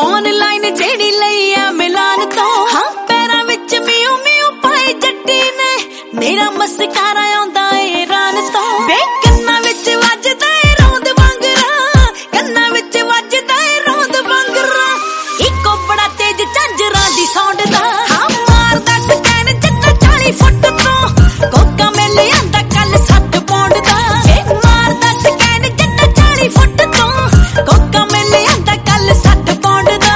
online जेड़ी लई आ मिलान तो हाँ पैरां विच मियो मियो पाए जट्टी ने मेरा मस्कारा आंदा ए रान तो वे कन्ना विच वजदा ए रौंद वांगरा कन्ना विच वजदा ए रौंद वांगरा इको बड़ा तेज झांजरां दी साउंड दा हाँ मारदा स्कैन जितना 40 फुट तो कोका मिल आंदा कल 7 पौंड दा मारदा स्कैन जितना 40 फुट तो कोका मिल आंदा कल 7 पौंड दा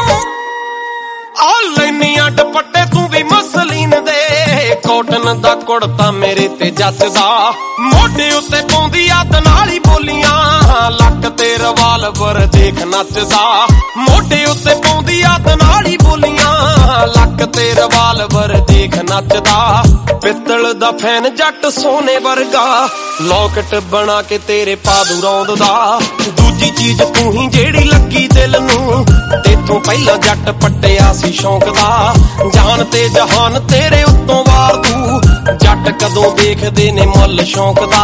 ऑनलाइन दुपट्टे तू भी मसलीन दे कॉटन दा कुड़ता मेरे ते जचदा मोढे उत्ते पौंदी आ तनाली बोलियां लक ते रिवाल्वर देख नचदा मोढे उत्ते पौंदी आ तनाली बोलियां लक ते रिवाल्वर देख नचदा पित्तल दा फैन जट सोने वर्गा लॉकेट बना के तेरे पादू रौंददा दूजी चीज तू ही जेड़ी लगी दिल नू तेथों पहला जट पट्टिया सी शौक दा जान ते जहान तेरे उत्तों वार दू जट कदों देखदे ने मुੱਲ शौक दा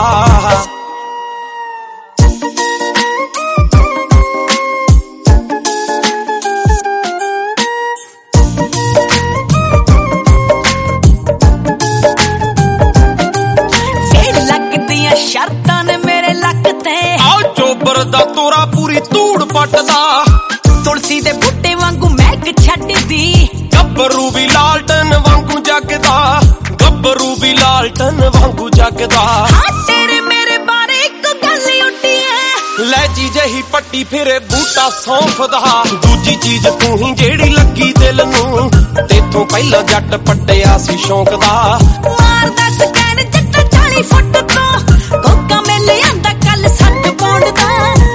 शर्तां ने मेरे लक ते आ चोबर दा तोरा पूरी तूड़ पटदा तुलसी दे बूटे वांगू महक छड्डदी गब्बरू भी लालटन वांगू जगदा गब्बरू भी लालटन वांगू जगदा हाँ तेरे मेरे बारे एक गल उठी है लैजी जही पट्टी फिरे बूटा सौंफदा दूजी चीज तू ही जेड़ी लगी दिल नू तेथों पहला जट पट्टिया सी शौक दा मारदा स्कैन जितना 40 फुट तो कोका मिल आंदा कल 7 पौंड दा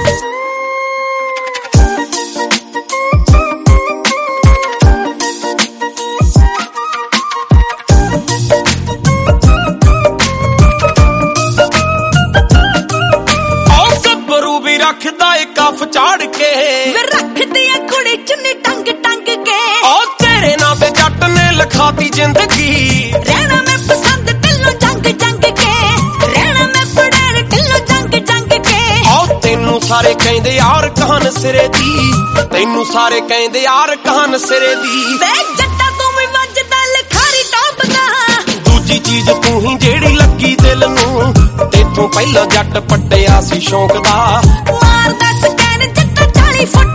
रखदा ए कफ चाड़ के रखदी है कुड़ी चुन्नी टंग टंग के ओ तेरे नाम पे जट ने लिखाती जिंदगी रहना मैं पसंद दिलों जंग जंग के रहना मैं पड़े दिलों जंग जंग के ओ तेनू सारे कहंदे यार कहान सिरे दी तेनू सारे कहंदे यार कहान सिरे दी वे जट्टा तू भी वजदा लखारी टॉप दा दूजी चीज तू ही जेड़ी लगी दिल नू तेथों पहला जट पट्टिया सी शौक दा मारदा स्कैन जितना 40 फुट